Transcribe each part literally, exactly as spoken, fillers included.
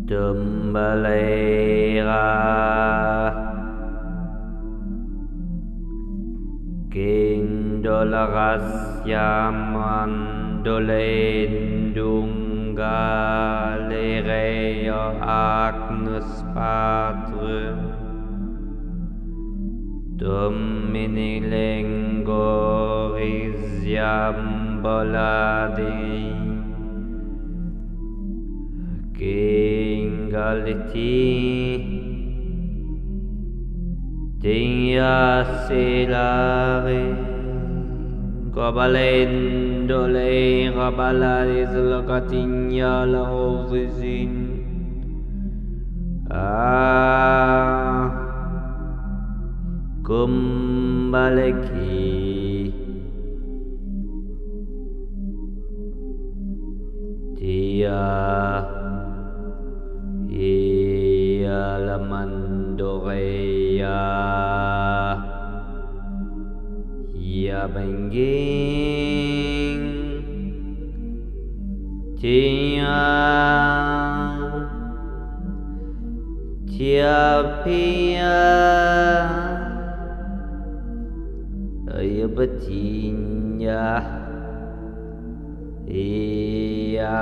Tumbalera Kindolaras Yamandolendunga Lerea Agnus Patrum Domini Lengoris Jamboladi Kingaliti Dia Silare Gobalendole Rabalaris Locatinia La Ovisin Ah Kumbaleki Dia Ia Lamandorea Ia Benging Dia Dia Pia Ia Betinya Ia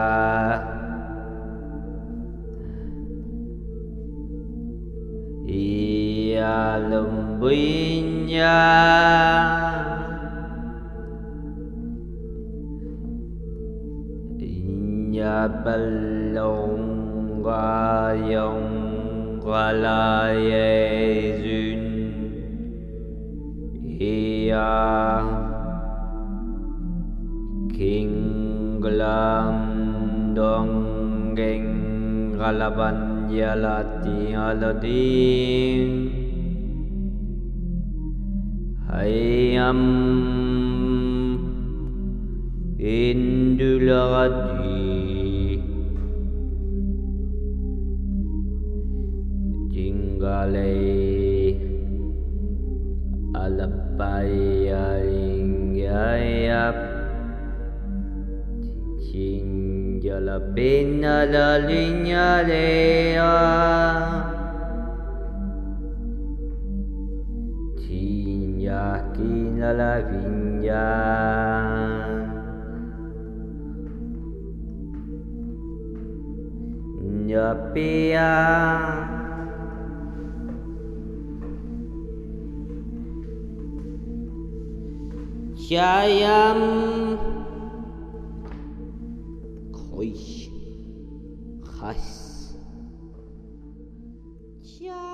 Ia lembunya Ia balong gayong galayezun Ia kinglam donggeng galaban yalati aladin hayam induladi jinggale alapayaringayap Cinjala pena la linya lea Cinya kina la vinya Nyapia Syayam Khas